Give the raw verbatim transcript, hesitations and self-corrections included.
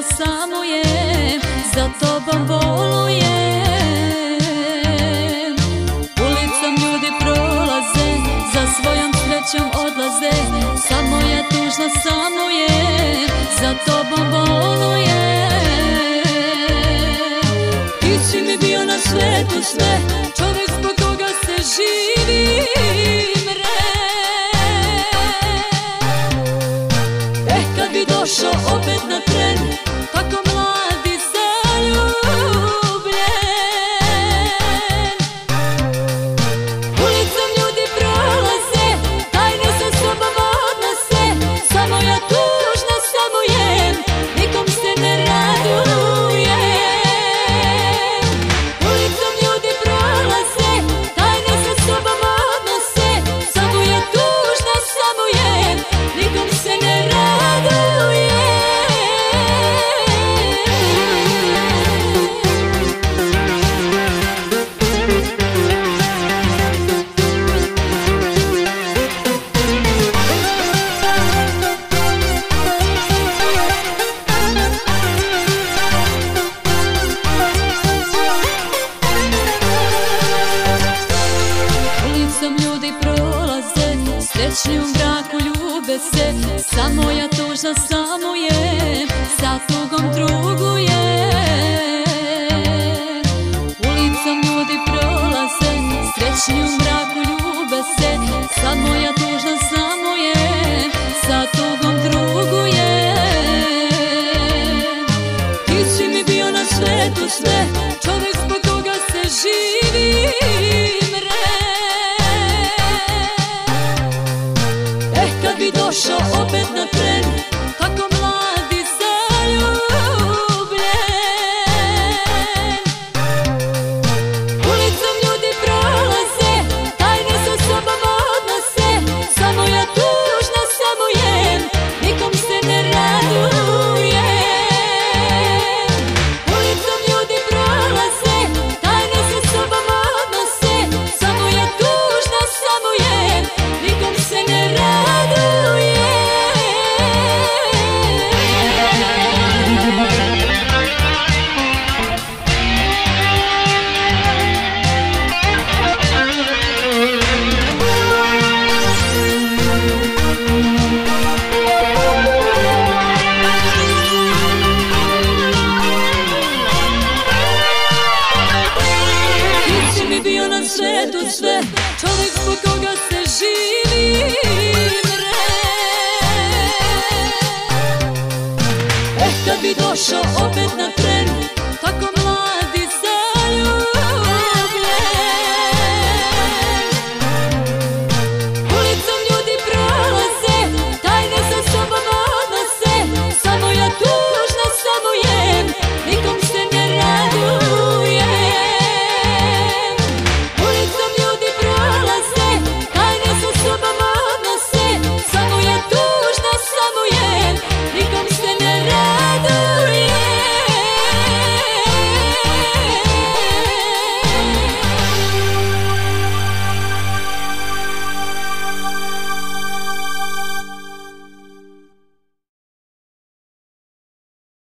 samujem, za tobom volujem. Ulicom ljudi prolaze, za svojom srećom odlaze, samo ja tužna samujem, za tobom volujem. Ti si mi bio na svetu sve, čovek zbog koga se živi. Došao opet na tren, tako mlad i zaljubljen. Ulicom ljudi prolaze, tajne sa sobom odnose, samo ja tužna samujem, nikom se ne radujem. Ulicom ljudi prolaze, tajne sa sobom odnose, samo ja tužna samujem, nikom se ne radujem. Srećni u braku ljube se, samo ja tužna samujem, sa tugom trugujem. Ulicom ljudi prolaze, srećni u braku ljube se, samo ja tužna samujem, sa tugom trugujem. Ti si mi bio na svetu sve, čovek zbog koga se živi. Kad bi došao opet na tren, tako mlad i zaljubljen. Ulicom ljudi prolaze, tajne sa sobom odnose, samo ja tužna samujem, nikom se ne radujem. Ulicom ljudi prolaze, tajne sa sobom odnose, samo ja tužna samujem, nikom se ne radujem. Svetu sve, čovek zbog koga se živi. Eh, kad bi došao opet na